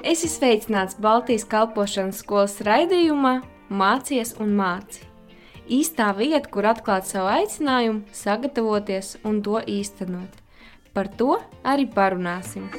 Esi sveicināts Baltijas kalpošanas skolas raidījumā Mācies un māci. Īstā vieta, kur atklāt savu aicinājumu, sagatavoties un to īstenot. Par to arī parunāsim.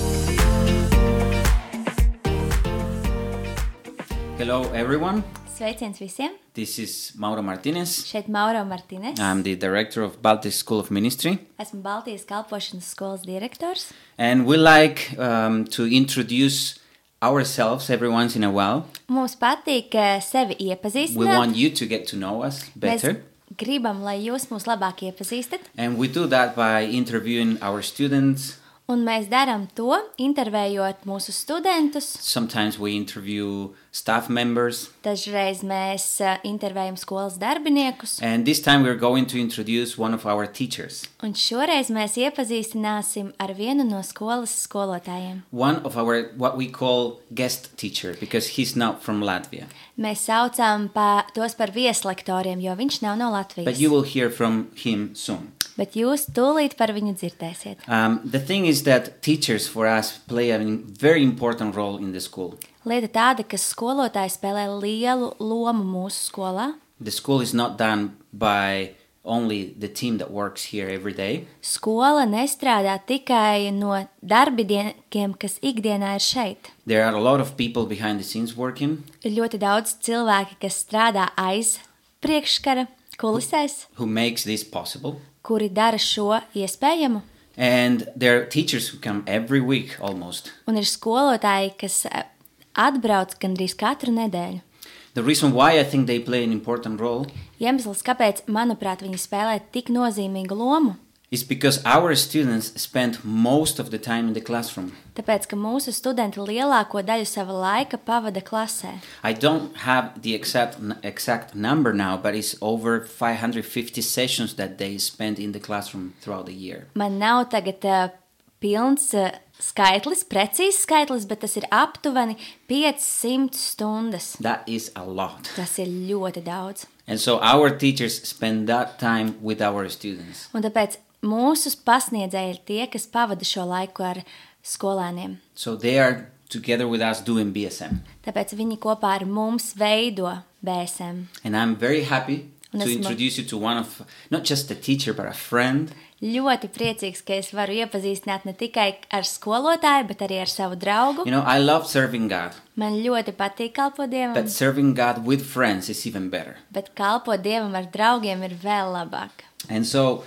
Hello everyone. Sveiciens visiem! This is Mauro Martinez. Šeit Mauro Martinez. I'm the director of Baltic School of Ministry. Esmu Baltijas kalpošanas skolas direktors. And we like to introduce ourselves every once in a while. Mums patīk sevi iepazīstināt. We want you to get to know us better. Mēs gribam, lai jūs mūs labāk iepazīstat. And we do that by interviewing our students. Un mēs darām to, intervējot mūsu studentus. Sometimes we interview staff members. Dažreiz mēs intervējam skolas darbiniekus. And this time we're going to introduce one of our teachers. Un šoreiz mēs iepazīstināsim ar vienu no skolas skolotājiem. One of our, what we call guest teacher, because he's not from Latvia. Mēs saucam tos par vieslektoriem, jo viņš nav no Latvijas. But you will hear from him soon. Bet jūs tūlīt par viņu dzirdēsiet. The thing is that teachers for us play a very important role in the school. Lieta tāda, ka skolotāji spēlē lielu lomu mūsu skolā. The school is not done by only the team that works here every day. Skola nestrādā tikai no darbiniekiem, kas ikdienā ir šeit. There are a lot of people behind the scenes working. Ir ļoti daudz cilvēki, kas strādā aiz priekškara kulisēs. Who makes this possible. Kuri dara šo iespējamu. And there are teachers who come every week almost. Un ir skolotāji, kas atbrauc gandrīz katru nedēļu. The reason why I think they play an important role Iemesls, kāpēc, manuprāt, viņi spēlē tik nozīmīgu lomu, is because our students spend most of the time in the classroom. Tāpēc, ka mūsu studenti lielāko daļu sava laika pavada klasē. I don't have the exact number now, but it's over 550 sessions that they spend in the classroom throughout the year. Man nav tagad pilns skaitlis, precīzs skaitlis, bet tas ir aptuveni 500 stundas. That is a lot. Tas ir ļoti daudz. And so our teachers spend that time with our students. Un tāpēc mūsu pasniedzēji ir tie, kas pavada šo laiku ar skolēniem. So they are together with us doing BSM. Tāpēc viņi kopā ar mums veido BSM. And I'm very happy Un to esmu introduce you to one of, not just a teacher, but a friend. Ļoti priecīgs, ka es varu iepazīstināt ne tikai ar skolotāju, bet arī ar savu draugu. You know, I love serving God, Man ļoti patīk kalpot Dievam, but serving God with friends is even better. bet kalpot Dievam ar draugiem ir vēl labāk. And so,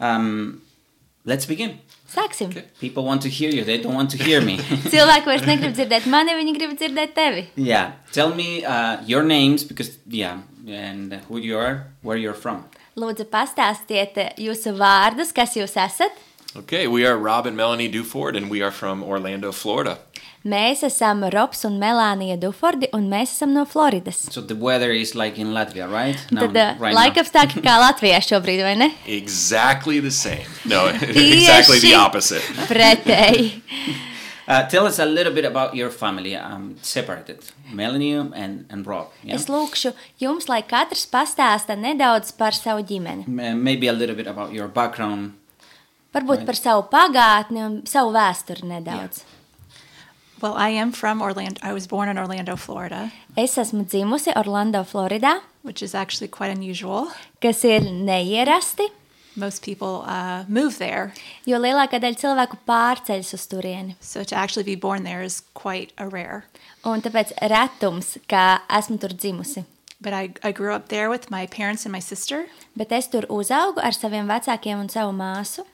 let's begin. Sāksim. Okay. People want to hear you, they don't want to hear me. Cilvēki vairs negrib dzirdēt mani, viņi grib dzirdēt tevi. Yeah, tell me your names, because, and who you are, where you're from. Lūdzu, pastāstiet jūsu vārdus, kas jūs esat. Okay, we are Rob and Melanie Duford, and we are from Orlando, Florida. Mēs esam Robs un Melānija Dufordi, un mēs esam no Floridas. So the weather is like in Latvia, right? Tad laikapstākļi kā Latvijā šobrīd, vai ne? Exactly the same. No, exactly the opposite. Pretēji. Tell us a little bit about your family, separated, Melanie and Rob. Yeah? Es lūkšu jums, lai katrs pastāsta nedaudz par savu ģimeni. Maybe a little bit about your background. Varbūt par savu pagātni un savu vēsturi nedaudz. Well, I am from Orlando. I was born in Orlando, Florida, Es esmu dzimusi Orlando, Floridā, which is actually quite unusual. kas ir neierasti, Most people move there, jo lielākā daļa cilvēku pārceļas uz turieni. so to actually be born there is quite a rare. Un tāpēc retums, ka esmu tur dzimusi. But I grew up there with my parents and my sister. Bet es tur uzaugu ar saviem vecākiem un savu māsu.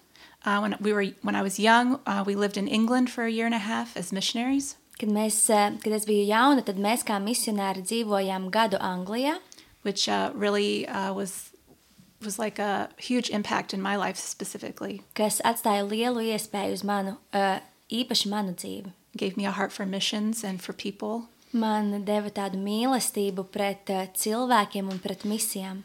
When I was young, we lived in England for a year and a half as missionaries. Kad es biju jauna, tad mēs kā misionāri dzīvojām gadu Anglijā, Which really was like a huge impact in my life specifically. kas atstāja lielu iespēju uz manu, īpaši manu dzīvi. Gave me a heart for missions and for people. Man deva tādu mīlestību pret cilvēkiem un pret misijām.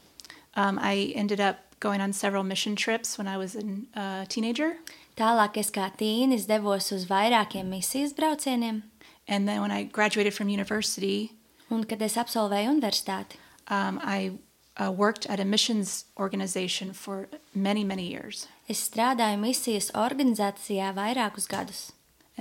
I ended up going on several mission trips when I was a teenager. Tālāk es kā tīnis devos uz vairākiem misijas braucieniem, And then when I graduated from university, un kad es absolvēju universitāti, I worked at a missions organization for many, many years. es strādāju misijas organizācijā vairākus gadus.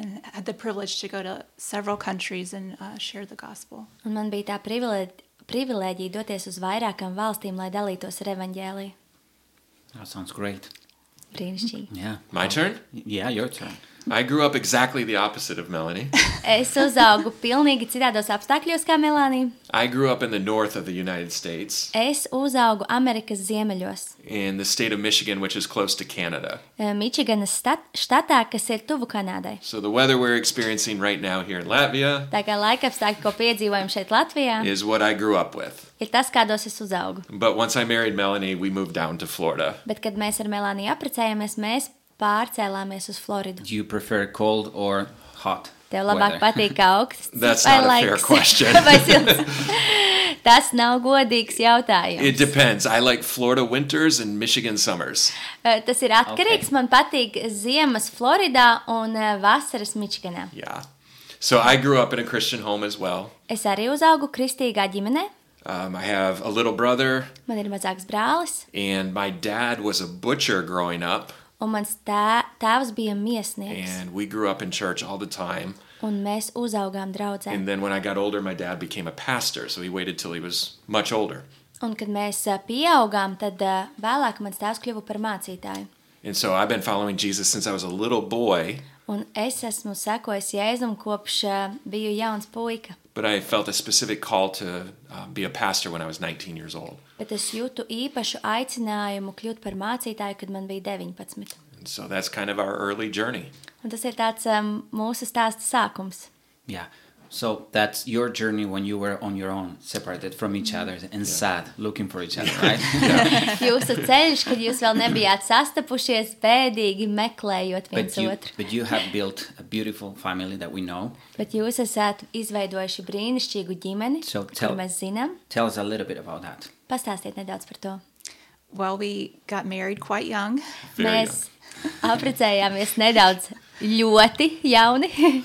and had the privilege to go to several countries and share the gospel. Un man bija tā privilēģija doties uz vairākām valstīm, lai dalītos ar evaņģēliju. That sounds great. Brīnišķīgi. Yeah. My turn? Yeah, your turn. I grew up exactly the opposite of Melanie. Es uzaugu pilnīgi citādos apstākļos kā Melānija. I grew up in the north of the United States, Es uzaugu Amerikas ziemeļos, in the state of Michigan, which is close to Canada. Mičiganas štatā, kas ir tuvu Kanādai. So the weather we're experiencing right now here in Latvia Tā kā laikapstākļi, ko piedzīvojam šeit Latvijā, is what I grew up with. ir tas, kādos es uzaugu. But once I married Melanie, we moved down to Florida. Bet, kad mēs ar Melāniju apprecējāmies, mēs pārcēlāmies uz Floridu. Do you prefer cold or hot? Tev labāk weather? patīk augsts That's vai not a fair laiks? question. Vai silts? Tas nav godīgs jautājums. It depends. I like Florida winters and Michigan summers. Tas ir atkarīgs. Okay. Man patīk ziemas Floridā un vasaras Mičiganā. Yeah. So I grew up in a Christian home as well. Es arī uzaugu kristīgā ģimenē. I have a little brother, Man ir mazāks brālis, and my dad was a butcher growing up, un mans tēvs bija miesnieks. and we grew up in church all the time. Un mēs uzaugām draudzē. And then when I got older, my dad became a pastor, so he waited till he was much older. Un kad mēs pieaugām, tad vēlāk mans tēvs kļuva par mācītāju. And so I've been following Jesus since I was a little boy, Un es esmu sekojis Jēzum kopš biju jauns puika. but I felt a specific call to be a pastor when I was 19 years old. Bet es jūtu īpašu aicinājumu kļūt par mācītāju, kad man bija 19. And so that's kind of our early journey. Un tas ir tāds mūsu stāsta sākums. Yeah. So that's your journey when you were on your own, separated from each other and sad, looking for each other, right? Jūsu ceļš, kad jūs vēl nebijāt sastapušies, bēdīgi meklējot viens otru. But you have built a beautiful family that we know. Bet jūs esat izveidojuši brīnišķīgu ģimeni, So kur mēs zinām. Tell us a little bit about that. Pastāstiet nedaudz par to. Well, we got married quite young. Very Mēs apprecējāmies nedaudz ļoti jauni.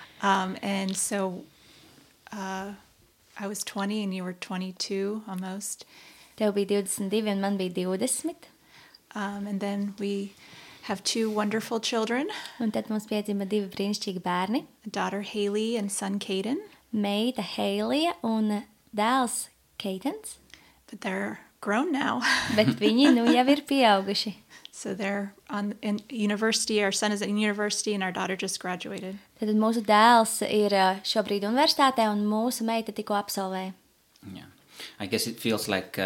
And so I was 20 and you were 22 almost. Tev bija 22 un man bija 20. And then we have two wonderful children, Un tad mums piedzima 2 brīnišķīgi bērni. a daughter Haley and son Caden. Meita Heilija un dēls Keitens. But they're grown now. Bet viņi nu jau ir pieauguši. So they're in university. Our son is in university and our daughter just graduated. Tad mūsu dēls ir šobrīd universitātē un mūsu meita tikko absolvēja. Yeah. I guess it feels like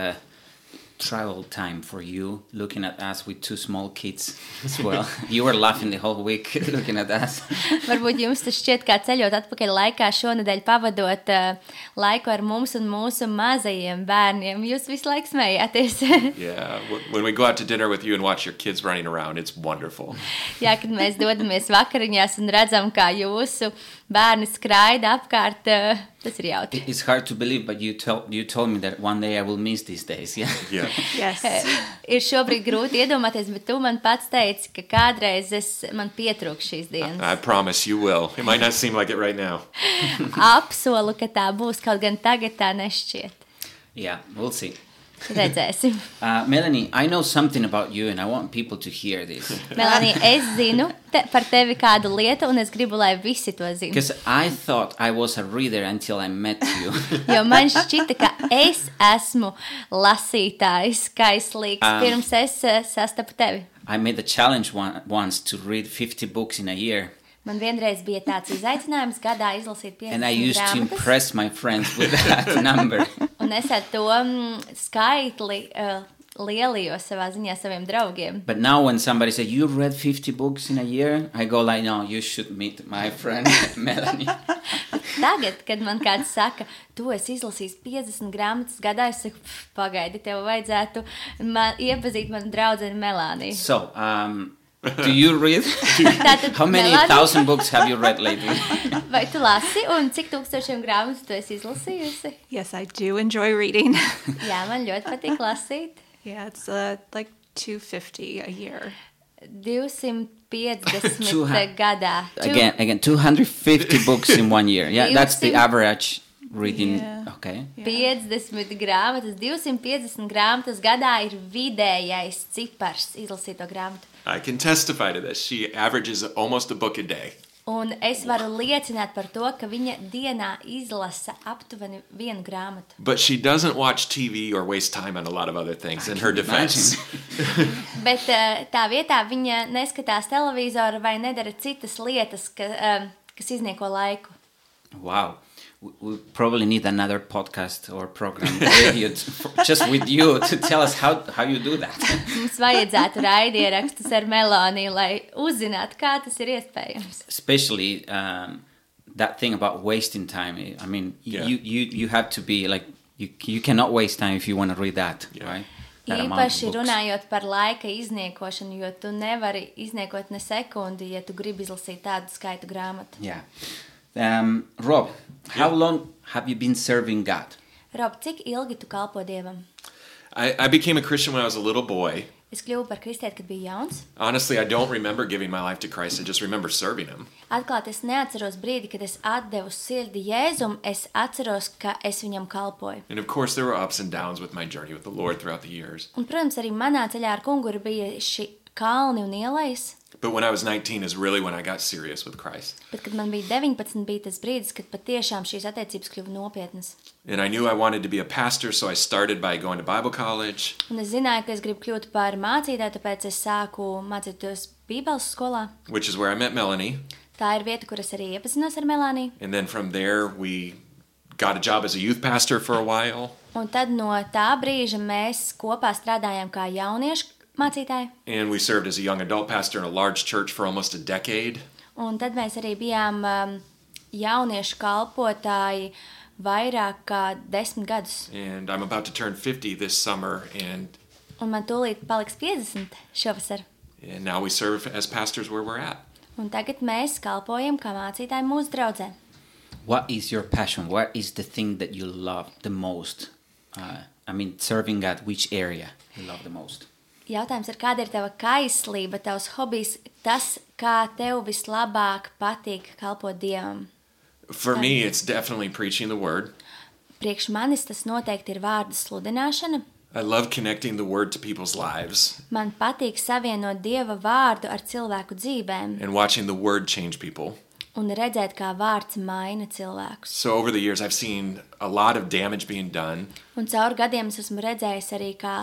travel time for you, looking at us with 2 small kids as well. You were laughing the whole week looking at us. Varbūt jums tas šķiet kā ceļot atpakaļ laikā šonedēļ pavadot laiku ar mums un mūsu mazajiem bērniem. Jūs visu laiku smējāties. Yeah, when we go out to dinner with you and watch your kids running around, it's wonderful. Jā, kad mēs dodamies vakariņās un redzam, kā jūsu bērni skraida apkārt, tas ir jautri. It's hard to believe, but you told me that one day I will miss these days, yeah? Yeah. Yes. Ir šobrīd grūti iedomāties, bet tu man pats teici, ka kādreiz man pietrūks šīs dienas. I promise you will. It might not seem like it right now. Apsolu, ka tā būs, kaut gan tagad tā nešķiet. Yeah, we'll see. Redzēsim. Melanie, I know something about you and I want people to hear this. Melanie, es zinu par tevi kādu lietu, un es gribu, lai visi to zina. Because I thought I was a reader until I met you. Jo man šķita, ka es esmu lasītājs, kaislīgs, pirms es sastapu tevi. I made a challenge once to read 50 books in a year. Man vienreiz bija tāds izaicinājums gadā izlasīt 50 And I used to grāmatas, impress my friends with that number. un es ar to skaitli lielījos savā ziņā saviem draugiem. But now when somebody says, you read 50 books in a year, I go like, no, you should meet my friend Melanie. Tagad, kad man kāds saka, tu esi izlasījis 50 grāmatas gadā, es saku, pagaidi, tev vajadzētu iepazīt manu draudzeni Melāniju. So, do you read? Tātad, How many Melānija, 1,000 books have you read lately? vai tu lasi, un cik tūkstošiem grāmatu tu esi izlasījusi? Yes, I do enjoy reading. Jā, man ļoti patīk lasīt. Yeah, it's like $250 a year. 250 gadā. Again, 250 books in 1 year. Yeah, that's the 200. average reading. Yeah. Okay. 50 grāmatas, 250 grāmatas gadā ir vidējais cipars izlasīto grāmatu. I can testify to this. She averages almost a book a day. Un es varu liecināt par to, ka viņa dienā izlasa aptuveni 1 grāmatu. But she doesn't watch TV or waste time on a lot of other things in her defense. Bet tā vietā viņa neskatās televizoru vai nedara citas lietas, kas iznieko laiku. Wow. We probably need another podcast or program radio just with you to tell us how you do that. Mums vajadzētu raidierakstus ar Melāniju, lai uzzinātu, kā tas ir iespējams. Especially that thing about wasting time. I mean, you have to be like, you cannot waste time if you want to read that, right? That amount of Īpaši books. runājot par laika izniekošanu, jo tu nevari izniekot ne sekundi, ja tu gribi izlasīt tādu skaitu grāmatu. Yeah. Rob, how long have you been serving God? Rob, cik ilgi tu kalpo Dievam? I became a Christian when I was a little boy. Es kļuvu par kristieti, kad biju jauns. Honestly, I don't remember giving my life to Christ. I just remember serving him. Atklāt, es neatceros brīdi, kad es atdevu sirdi Jēzum, es atceros, ka es viņam kalpoju. And of course, there were ups and downs with my journey with the Lord throughout the years. Un, protams, arī manā ceļā ar kungu ir bijuši kalni un ielejas, But when I was 19 is really when I got serious with Christ. bet, kad man bija 19, bija tas brīdis, kad patiešām šīs attiecības kļuva nopietnas. And I knew I wanted to be a pastor, so I started by going to Bible college. Un es zināju, ka es gribu kļūt par mācītāju, tāpēc es sāku mācīties Bībeles skolā. Which is where I met Melanie. Tā ir vieta, kur es arī iepazinos ar Melāniju. And then from there, we got a job as a youth pastor for a while. Un tad no tā brīža mēs kopā strādājām kā jauniešu mācītāji. And we served as a young adult pastor in a large church for almost a decade. Un tad mēs arī bijām jauniešu kalpotāji vairāk kā 10 gadus. And I'm about to turn 50 this summer, and Un man tūlīt paliks 50 šovasar. now we serve as pastors where we're at. Un tagad mēs kalpojam kā mācītāji mūsu draudzē. What is your passion? What is the thing that you love the most? I mean, serving God, which area you love the most? Jautājums ir, kāda ir tava kaislība, tavs hobijs, tas, kā tev vislabāk patīk kalpot Dievam? For me, it's definitely preaching the word. Priekš manis tas noteikti ir vārdu sludināšana. I love connecting the word to people's lives Man patīk savienot Dieva vārdu ar cilvēku dzīvēm and watching the word change people. un redzēt, kā vārds maina cilvēkus. So over the years, I've seen a lot of damage being done. Un caur gadiem es esmu redzējis arī, kā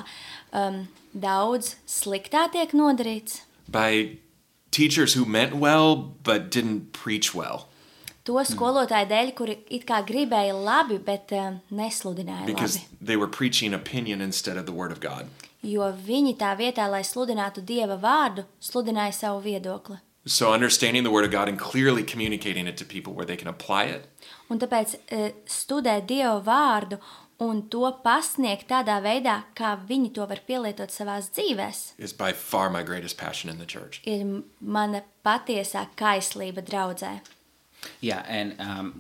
daudz sliktā tiek nodarīts. By teachers who meant well but didn't preach well. To skolotāju dēļ, kuri it kā gribēja labi, bet nesludināja Because labi. they were preaching opinion instead of the word of God. Jo viņi tā vietā, lai sludinātu Dieva vārdu, sludināja savu viedokli. So understanding the word of God and clearly communicating it to people where they can apply it Un tāpēc studēt Dieva vārdu un to pasniegt tādā veidā, kā viņi to var pielietot savās dzīvēs, is by far my greatest passion in the church. ir mana patiesā kaislība draudzē. Yeah, and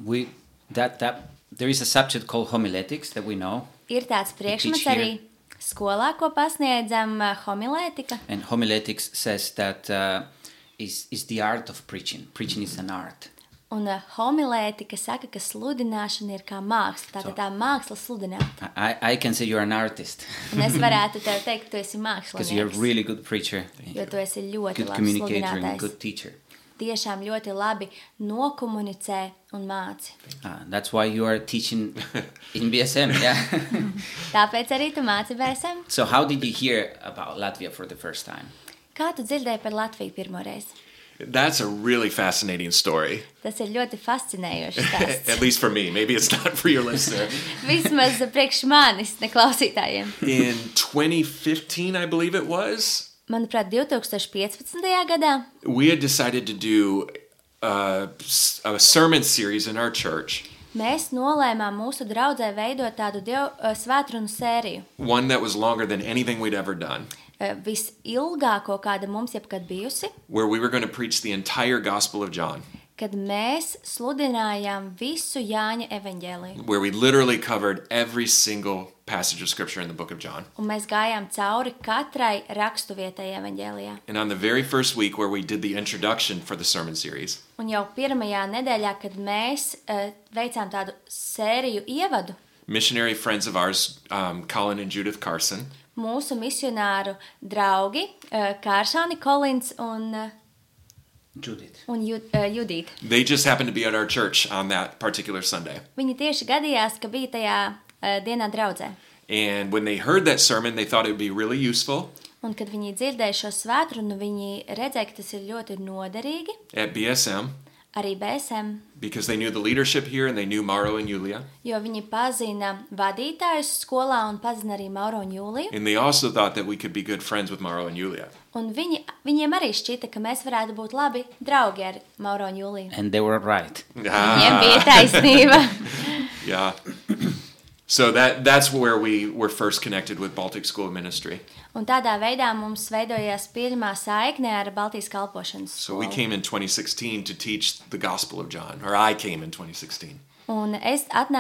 there is a subject called homiletics that we know. Ir tāds priekšmets here. arī skolā, ko pasniedzam homilētika. And homiletics says that is the art of preaching. Preaching is an art. Un homilētika saka, ka sludināšana ir kā māksla. Tātad tā māksla sludināt. I can say you're an artist Un es varētu tev teikt, tu esi because you're a mākslinieks, really good preacher, jo tu esi ļoti good labs communicator, and sludinātājs. good teacher. Tiešām ļoti labi nokomunicē un māci. That's why you are teaching in BSM, yeah. Tāpēc arī tu māci BSM. So how did you hear about Latvia for the first time? Kā tu dzirdēji par Latviju pirmoreiz? That's a really fascinating story. Tas ir ļoti fascinējošs stāsts. At least for me. Maybe it's not for your listener. Vismaz priekš manis, ne klausītājiem. In 2015, I believe it was, Manuprāt, 2015. gadā we had decided to do a sermon series in our church. mēs nolēmām mūsu draudzē veidot tādu svētrunu sēriju. One that was longer than anything we'd ever done. Visilgāko, kāda mums jebkad bijusi, Where we were going to preach the entire Gospel of John. kad mēs sludinājām visu Jāņa evaņģēliju. Where we literally covered every single passage of Scripture in the book of John. Un mēs gājām cauri katrai raksturvietai evaņģēlijā. And on the very first week where we did the introduction for the sermon series, Un jau pirmajā nedēļā, kad mēs veicām tādu sēriju ievadu, missionary friends of ours, Colin and Judith Carson, mūsu misionāru draugi, Kārsāni Kolins un Judith. un Judīta. They just happened to be at our church on that particular Sunday. Viņi tieši gadījās, ka bija tajā dienā draudzē. And when they heard that sermon, they thought it would be really useful Un, kad viņi dzirdēja šo svētrunu, viņi redzēja, ka tas ir ļoti noderīgi at BSM arī BSM, because they knew the leadership here and they knew Mauro and Julia. jo viņi pazina vadītājus skolā un pazina arī Mauro un Jūliju. And they also thought that we could be good friends with Mauro and Julia. Un viņiem arī šķita, ka mēs varētu būt labi draugi ar Mauro un Jūliju. And they were right. Viņiem bija taisnība. Yeah. So that's where we were first connected with Baltic School Ministry. Un tādā veidā mums veidojās pirmā saikne ar Baltijas kalpošanas So we skolu. came in 2016 to teach the Gospel of John, or I came in 2016. Un es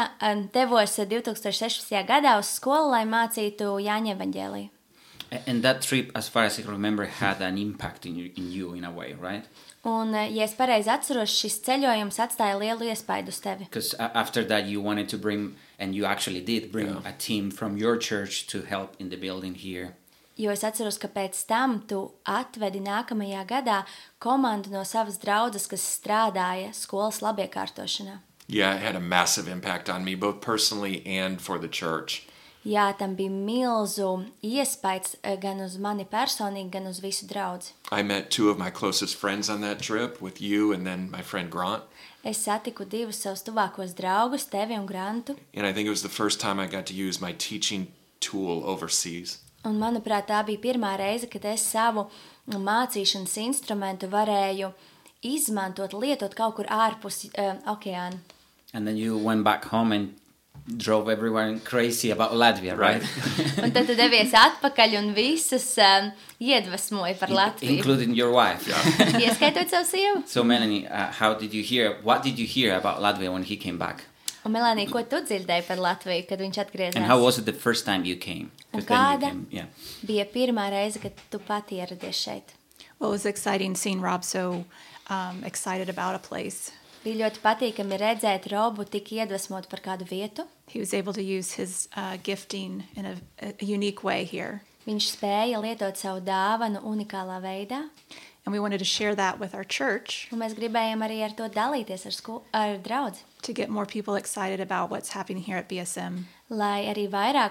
devos 2016. gadā uz skolu, lai mācītu Jāņa evaņģēliju. And that trip, as far as I remember, had an impact in you in a way, right? Un, ja es pareizi atceros, šis ceļojums atstāja lielu iespaidu uz tevi. Because after that you wanted to bring, and you actually did bring a team from your church to help in the building here. Jo es atceros, ka pēc tam tu atvedi nākamajā gadā komandu no savas draudzes, kas strādāja skolas labiekārtošanā. Yeah, it had a massive impact on me, both personally and for the church. Jā, tam bija milzu iespaids gan uz mani personīgi, gan uz visu draudzi. I met two of my closest friends on that trip, with you and then my friend Grant. Es satiku divus savus tuvākos draugus, tevi un Grantu, And I think it was the first time I got to use my teaching tool overseas. un manuprāt, tā bija pirmā reize, kad es savu mācīšanas instrumentu varēju izmantot, lietot kaut kur ārpus okeāna. And then you went back home and drove everyone crazy about Latvia, right? Un tad tu devies atpakaļ un visus iedvesmoji par Latviju. Including your wife. Ieskaitot savu sievu. So Melanie, what did you hear about Latvia when he came back? Un Melānija, ko tu dzirdēji par Latviju, kad viņš atgriezās? And how was it the first time you came? Un 'Cause then you kāda came, yeah. bija pirmā reize, kad tu pati ieradies šeit? Well, it was exciting seeing Rob so excited about a place. Bija ļoti patīkami redzēt Robu tik iedvesmot par kādu vietu. He was able to use his gifting in a unique way here. Viņš spēja lietot savu dāvanu unikālā veidā, And we wanted to share that with our church un mēs gribējām arī ar to dalīties ar draudzi, to get more people excited about what's happening here at BSM. lai arī vairāk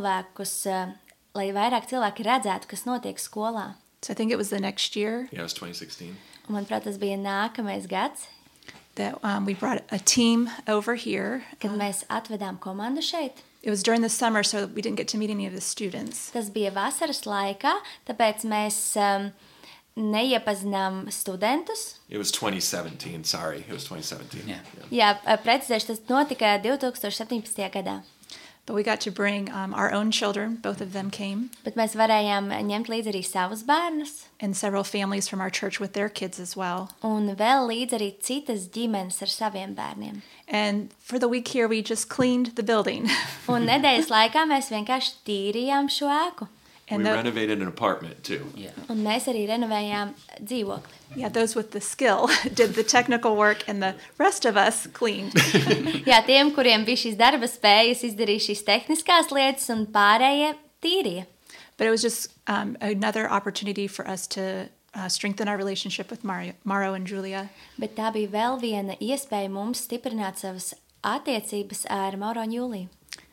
cilvēki redzētu, kas notiek skolā. So I think it was the next year Yeah, it was 2016. Un, manuprāt, tas bija nākamais gads, that we brought a team over here. kad mēs atvedām komandu šeit. It was during the summer, so we didn't get to meet any of the students. Tas bija vasaras laikā, tāpēc mēs neiepazinām studentus. It was 2017, sorry. It was 2017. Yeah. Jā, precizēšu, tas notika 2017. gadā. But we got to bring our own children. Both of them came. Bet mēs varējām ņemt līdzi arī savus bērnus, And several families from our church with their kids as well. un vēl līdzi arī citas ģimenes ar saviem bērniem. And for the week here, we just cleaned the building. Un nedēļas laikā mēs vienkārši tīrījām šo ēku. And we the- renovated an apartment too. Yeah. Un mēs arī renovējām dzīvokli. yeah, those with the skill did the technical work, and the rest of us cleaned. Jā, tiem, kuriem bija šīs darba spējas, izdarīja šīs tehniskās lietas, un pārējie tīrīja. But it was just another opportunity for us to strengthen our relationship with Mauro and Julia. Bet tā bija vēl viena iespēja mums stiprināt savas attiecības ar Mauro un Jūliju.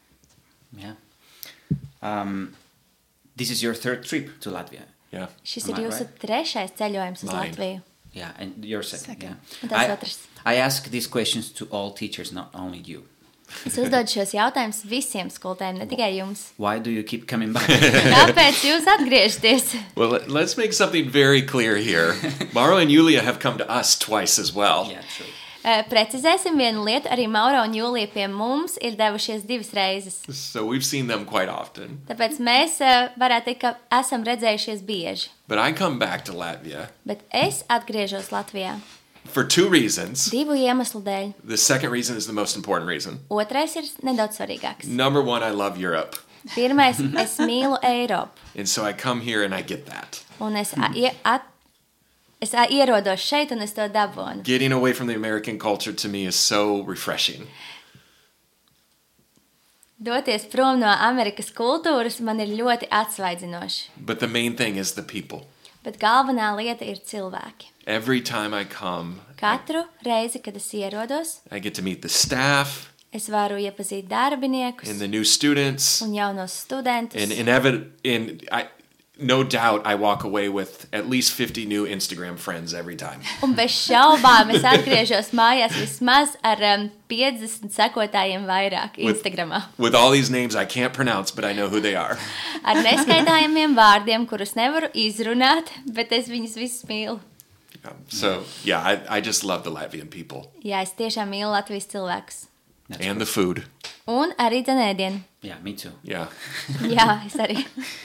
Yeah. This is your third trip to Latvia. Yeah. Šis Am ir I jūsu right? trešais ceļojums uz Mine. Latviju. Yeah, and your second. Second. Un Yeah. tas otrs. I ask these questions to all teachers, not only you. Es uzdodu šos jautājumus visiem skolotājiem, ne tikai jums. Why do you keep coming back? Kāpēc jūs atgriežaties? Well, let's make something very clear here. Mauro and Julia have come to us twice as well. Yeah, true. Precizēsim vienu lietu. Arī Mauro un Jūlija pie mums ir devušies divas reizes. So we've seen them quite often. Tāpēc mēs varētu teikt, ka esam redzējušies bieži. But I come back to Latvia Bet es atgriežos Latvijā for two reasons. divu iemeslu dēļ. The second reason is the most important reason. Otrais ir nedaudz svarīgāks. Number one, I love Europe. Pirmais, es mīlu Eiropu. And so I come here and I get that. Un es ierodos šeit un es to dabūnu. Getting away from the American culture to me is so refreshing. Doties prom no Amerikas kultūras man ir ļoti atsvaidzinoši. But the main thing is the people. Bet galvenā lieta ir cilvēki. Every time I come, Katru reizi, kad es ierodos, I get to meet the staff es varu iepazīt darbiniekus and the new students. un jaunos studentus. No doubt I walk away with at least 50 new Instagram friends every time. Un bez šaubām es atgriežos mājās vismaz ar 50 sekotājiem vairāk Instagramā. With all these names I can't pronounce, but I know who they are. Ar neskaitāmiem vārdiem, kurus nevaru izrunāt, bet es viņus visus mīlu. So, yeah, I just love the Latvian people. Jā, es tiešām mīlu Latvijas cilvēkus. And the food. Un arī dzenēdienu. Yeah, me too. Yeah. Jā, es arī.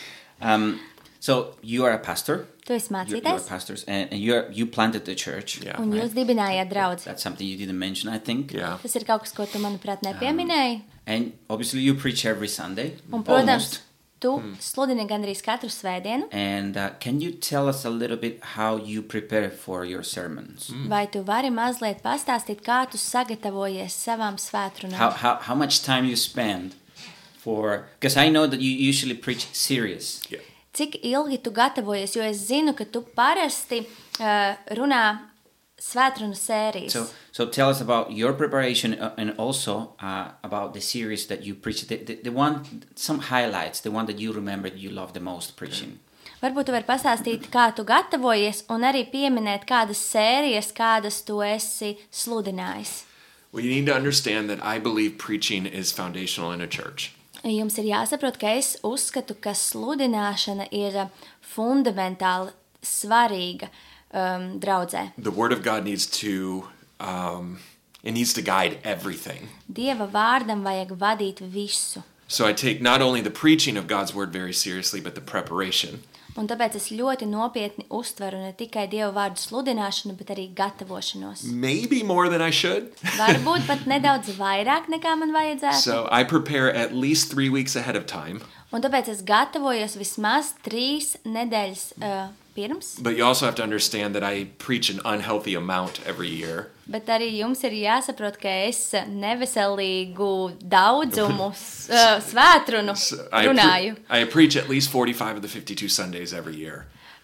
So you are a pastor. Tu esi You're mācītājs. pastors, and you planted the church. Yeah. Un jūs dibinājāt draudzi. That's something you didn't mention, I think. Yeah. Tas ir kaut kas, ko tu, manuprāt, nepieminēji. And obviously you preach every Sunday. Un, protams, Almost. tu sludini gandrīz katru svētdienu. And can you tell us a little bit how you prepare for your sermons? Vai tu vari mazliet pastāstīt, kā tu sagatavojies savām svētrunām? How much time you spend for... Because I know that you usually preach serious. Yeah. Cik ilgi tu gatavojies, jo es zinu, ka tu parasti runā svētrunu sērijas. So tell us about your preparation and also about the series that you preach. The one, some highlights, the one that you remember you love the most preaching. Varbūt tu vari pastāstīt, kā tu gatavojies, un arī pieminēt kādas sērijas, kādas tu esi sludinājis. Well, you need to understand that I believe preaching is foundational in a church. Jums ir jāsaprot, ka es uzskatu, ka sludināšana ir fundamentāli svarīga draudzē. The Word of God needs to guide everything. Dieva vārdam vajag vadīt visu. So I take not only the preaching of God's Word very seriously, but the preparation. Un tāpēc es ļoti nopietni uztveru ne tikai Dieva vārdu sludināšanu, bet arī gatavošanos. Maybe more than I should. Varbūt pat nedaudz vairāk nekā man vajadzētu. So I prepare at least 3 weeks ahead of time. Un tāpēc es gatavojos vismaz 3 nedēļas pirms. But you also have to understand that I preach an unhealthy amount every year. Bet arī jums ir jāsaprot, ka es neveselīgu daudzumu svētrunu runāju. I preach at least 45 of the 52 Sundays every year.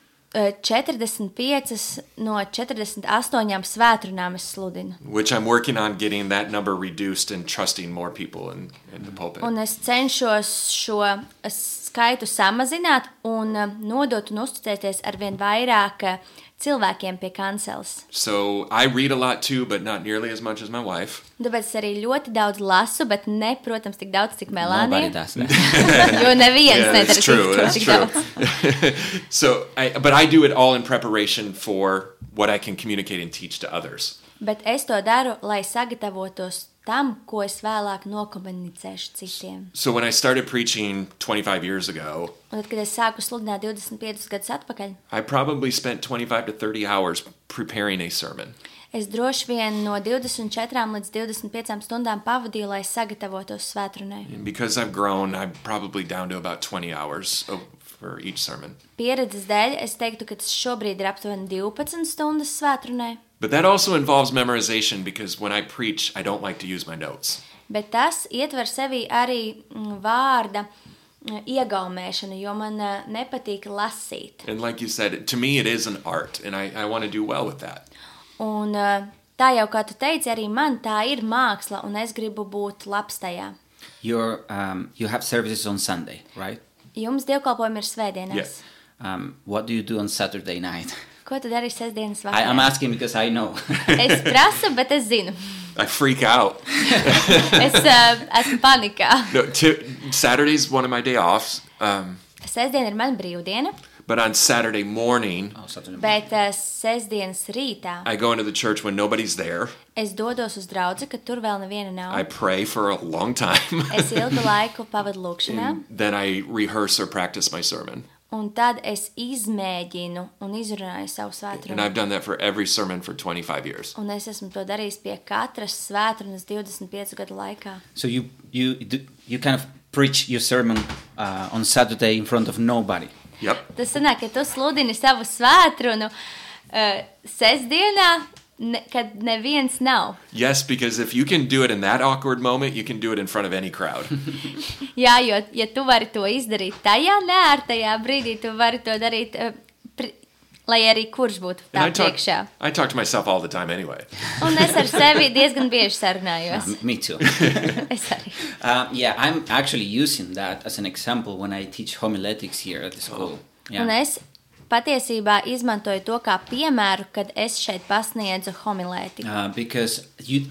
45 no 48 svētrunām es sludinu. Which I'm working on getting that number reduced and trusting more people in the pulpit. Un es cenšos šo skaitu samazināt un nodot un uzticēties arvien vairāk cilvēkiem pie kanceles. So I read a lot too, but not nearly as much as my wife. Tāpēc es arī ļoti daudz lasu, bet ne, protams, tik daudz, cik Nobody Melānija. does that. Jo neviens Yeah, nedara that's true. tik That's daudz. true. But I do it all in preparation for what I can communicate and teach to others. Bet es to daru, lai sagatavotos tam, ko es vēlāk nokomunicēšu citiem. So when I started preaching 25 years ago, Un tad, kad es sāku sludināt 25 gadus atpakaļ, I probably spent 25 to 30 hours preparing a sermon. es droši vien no 24 līdz 25 stundām pavadīju, lai sagatavotos svētrunai. And because I've grown, I'm probably down to about 20 hours for each sermon. Pieredzes dēļ es teiktu, ka tas šobrīd ir aptuveni 12 stundas svētrunai, But that also involves memorization because when I preach, I don't like to use my notes. bet tas ietver sevī arī vārda iegaumēšanu, jo man nepatīk lasīt. And like you said, to me it is an art, and I want to do well with that. Un tā jau, kā tu teici, arī man tā ir māksla, un es gribu būt labs tajā. You have services on Sunday, right? Jums dievkalpojumi ir svētdienās. Yes. What do you do on Saturday night? Ko tu dari sestdienas I'm vakarā? asking because I know. Es prasu, bet es zinu. I freak out. Es esmu panikā. No, Saturday's one of my day offs, Sestdiena ir mana brīvdiena, but on Saturday morning, Oh, Saturday. bet sestdienas rītā I go into the church when nobody's there. es dodos uz draudzi, kad tur vēl neviena I nav. pray for a long time. Es ilgu laiku pavadu lūkšanā, And then I rehearse or practice my sermon. un tad es izmēģinu un izrunāju savu And svētrunu. I've done that for every sermon for 25 years. Un es esmu to darījis pie katras svētrunas 25 gadu laikā. So you kind of preach your sermon on Saturday in front of nobody. Yep. Tas sanāk, ka tu sludini savu svētrunu sestdienā, kad neviens nav. Yes, because if you can do it in that awkward moment, you can do it in front of any crowd. Jā, jo, ja tu vari to izdarīt tajā neērtajā brīdī, tu vari to darīt lai arī kurš būtu And tā priekšā. I talk to myself all the time anyway. Un es ar sevi diezgan bieži sarunājos. Me too. Es arī. Yeah, I'm actually using that as an example when I teach homiletics here at the school. Yeah. Un es patiesībā izmantoju to kā piemēru, kad es šeit pasniedzu homilētiku. Because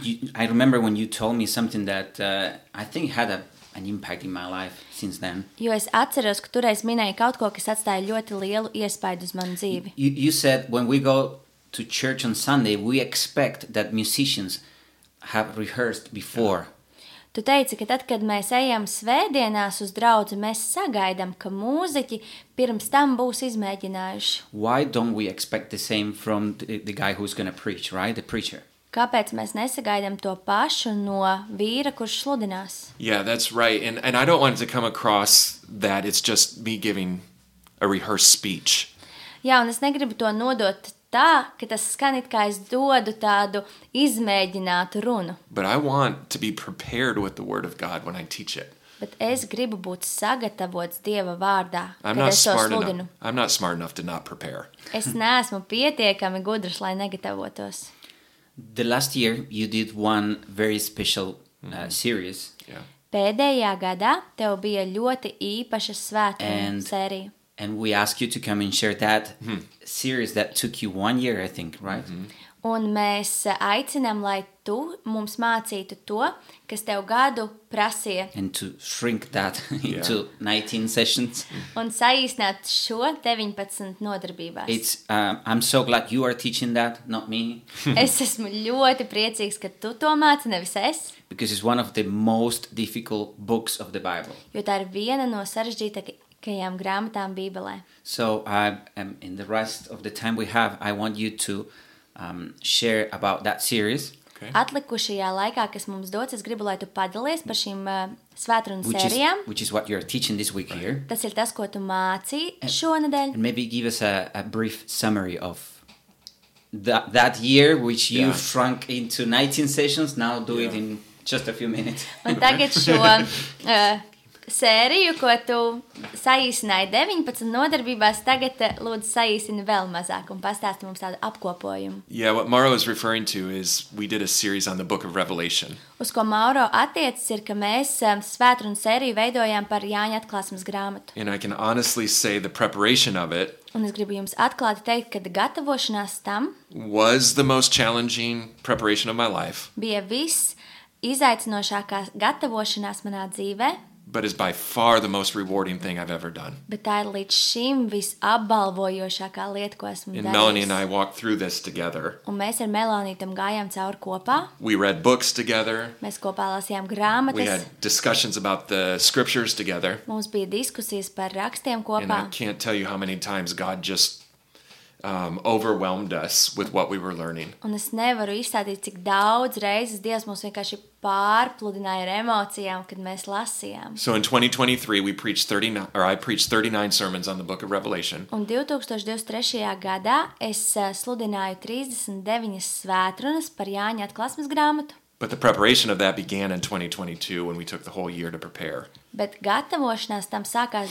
I remember when you told me something that I think had an impact in my life since then. Jo es atceros, ka toreiz minēju kaut ko, kas atstāja ļoti lielu iespaidu uz manu dzīvi. You said when we go to church on Sunday, we expect that musicians have rehearsed before. Tu teici, ka tad, kad mēs ejam svētdienās uz draudzi, mēs sagaidām, ka mūziķi pirms tam būs izmēģinājuši. Why don't we expect the same from the guy who's going to preach, right? The preacher. Kāpēc mēs nesagaidām to pašu no vīra, kurš sludinās? Yeah, that's right. And I don't want it to come across that it's just me giving a rehearsed speech. Jā, un es negribu to nodot tā, ka tas skan it kā es dodu tādu izmēģinātu runu. But I want to be prepared with the Word of God when I teach it. Bet es gribu būt sagatavots Dieva vārdā, I'm kad not es to smart sludinu. enough. I'm not smart enough to not prepare. Es neesmu pietiekami gudrs, lai negatavotos. The last year you did one very special series. Yeah. Pēdējā gadā tev bija ļoti īpaša svētdienu And- sērija. And we asked you to come and share that series that took you 1 year, I think, right? Un mēs aicinām, lai tu mums mācītu to, kas tev gadu prasīja, And to shrink that into 19 sessions. un saīsināt šo 19 nodarbībās. I'm so glad you are teaching that, not me, Es esmu ļoti priecīgs, ka tu to māci, nevis es, because it's one of the most difficult books of the Bible. jo tā ir viena no sarežģītākajām grāmatām Bībelē. So in the rest of the time we have, I want you to share about that series, Okay. Atlikušajā laikā, kas mums dots, es gribu, lai tu padalies par šīm svētrunas sērijām. which is what you're teaching this week here. Tas ir tas, ko tu mācīji šonadēļ. And maybe give us a brief summary of that year, which you Yeah. shrunk into 19 sessions. Now do it in just a few minutes. Un tagad šo sēriju, ko tu saīsināji 19 nodarbībās, tagad lūdzu saīsini vēl mazāk un pastāsti mums tādu apkopojumu. Yeah, what Mauro is referring to is we did a series on the book of Revelation. Uz ko Mauro attiecas ir, ka mēs svētrunas sēriju veidojām par Jāņa atklāsmes grāmatu. And I can honestly say the preparation of it Un es gribu jums atklāti teikt, ka gatavošanās tam was the most challenging preparation of my life, bija viss izaicinošākā gatavošanās manā dzīvē, but is by far the most rewarding thing I've ever done. bet tā ir līdz šim visapbalvojošākā lieta, ko esmu And Melanie and I darījis. walked through this together. Un mēs ar Melāniju tam gājām cauri kopā. We read books together. Mēs kopā lasījām We grāmatas. had discussions about the scriptures together. Mums bija diskusijas par rakstiem And I kopā. can't tell you how many times God just overwhelmed us with what we were learning. Un es nevaru izstāstīt, cik daudz reizes Dievs mūs vienkārši pārpludināja ar emocijām, kad mēs lasījām. So in 2023, I preached 39 sermons on the book of Revelation. Un 2023. gadā es sludināju 39 svētrunas par Jāņa atklāsmes grāmatu, But the preparation of that began in 2022 when we took the whole year to prepare. bet gatavošanās tam sākās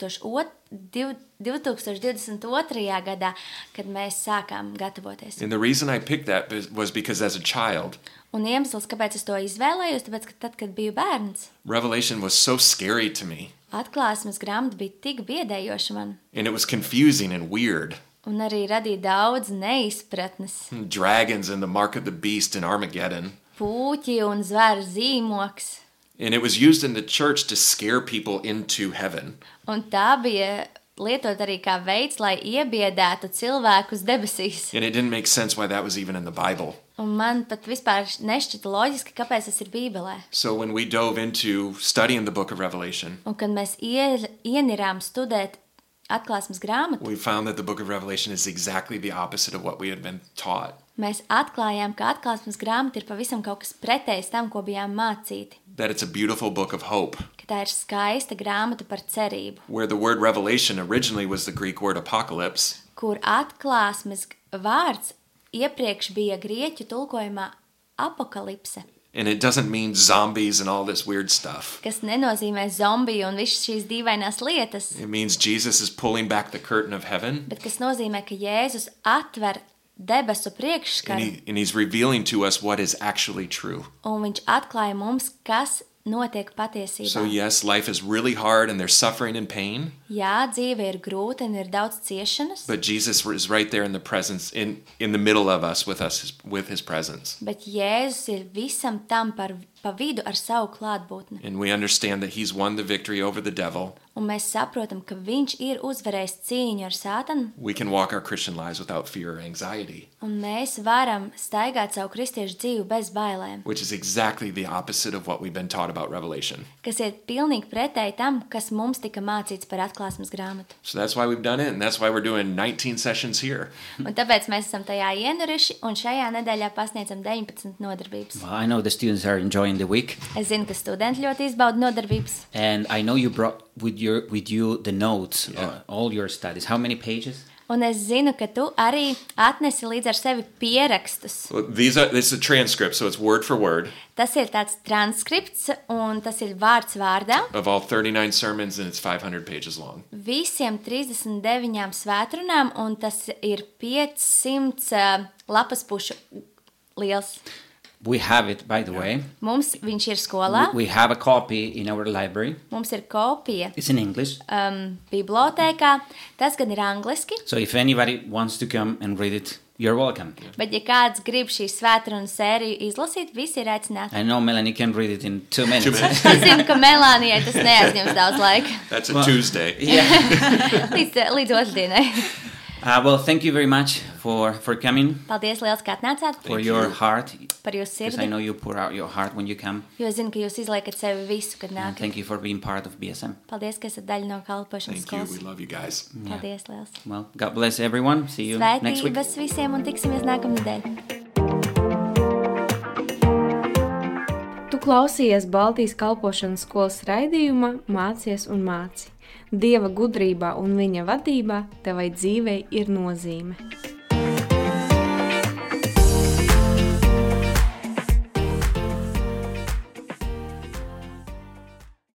2022. gadā, kad mēs sākām gatavoties. And the reason I picked that was because as a child, Un iemesls, kāpēc es to izvēlējos, tāpēc, ka tad, kad biju bērns, Revelation was so scary to me. atklāsmes grāmata bija tik biedējoša man. And it was confusing and weird. Un arī radīja daudz neizpratnes. Dragons and the mark of the beast in Armageddon. Pūķi un zvēra zīmoks. And it was used in the church to scare people into heaven. Un tā bija lietot arī kā veids, lai iebiedētu cilvēkus debesīs. And it didn't make sense why that was even in the Bible. Un man pat vispār nešķita loģiski, kāpēc tas ir Bībelē. So when we dove into studying the book of Revelation, Un kad mēs ienirām studēt atklāsmes grāmatu, we found that the book of Revelation is exactly the opposite of what we had been taught. mēs atklājām, ka atklāsmes grāmata ir pavisam kaut kas pretējs tam, ko bijām mācīti. That it's a beautiful book of hope, Ka tā ir skaista grāmata par cerību, where the word revelation originally was the Greek word apocalypse, kur atklāsmes vārds iepriekš bija grieķu tulkojumā apokalipse. And it doesn't mean zombies and all this weird stuff. Kas nenozīmē zombiju un visas šīs dīvainās lietas, It means Jesus is pulling back the curtain of heaven, bet kas nozīmē, ka Jēzus atver debesu priekšskaru and he's revealing to us what is actually true. un viņš atklāja mums, kas notiek patiesībā. So yes, life is really hard and there's suffering and pain, Jā, dzīve ir grūta un ir daudz ciešanas, but Jesus is right there in the presence, in the middle of us with his presence. bet Jēzus ir visam tam pa vidu ar savu klātbūtni. And we understand that he's won the victory over the devil. Un mēs saprotam, ka viņš ir uzvarējis cīņu ar Sātanu, We can walk our Christian lives without fear or anxiety, un mēs varam staigāt savu kristiešu dzīvi bez bailēm, which is exactly the opposite of what we've been taught about Revelation. kas ir pilnīgi pretēji tam, kas mums tika mācīts par atklāsmes grāmatu. So that's why we've done it, and that's why we're doing 19 sessions here. Un tāpēc mēs esam tajā ienuruši, un šajā nedēļā pasniedzam 19 nodarbības. Well, I know the students are enjoying the week, Es zinu, ka studenti ļoti izbauda nodarbības. and I know you brought with you the notes, all your studies. How many pages? Un es zinu, ka tu arī atnesi līdz ar sevi pierakstus. Well, this is a transcript, so it's word for word Tas ir tāds transkripts, un tas ir vārds vārdā. of all 39 sermons, and it's 500 pages long. Visiem 39 svētrunām, un tas ir 500 lapas pušu liels. We have it, by the way. Mums viņš ir skolā, We have a copy in our library. mums ir kopija It's in English. bibliotēkā. Tas gan ir angliski, So if anybody wants to come and read it, you're welcome. bet ja kāds grib šī svētrunu sēriju izlasīt, visi ir aicināti. I know Melanie can read it in 2 minutes. Es zinu, ka Melānijai tas neaizņems daudz laika. That's a Tuesday. Līdz otrdienai. Well, thank you very much for coming, Paldies liels, ka atnācāt, for your heart, par jūsu because I know sirdi. you pour out your heart when you come. Jo es zinu, ka jūs izliekat sevi visu, kad And nākat. thank you for being part of BSM. Paldies, ka esat daļa no kalpošanas Thank you. We skolas. love you guys. Paldies liels. Well, God bless everyone. See you next week. Svētības visiem un tiksimies nākamnedēļ. Tu klausījies Baltijas kalpošanas skolas raidījumā Mācies un māci. Dieva gudrībā un viņa vadībā tevai dzīvei ir nozīme.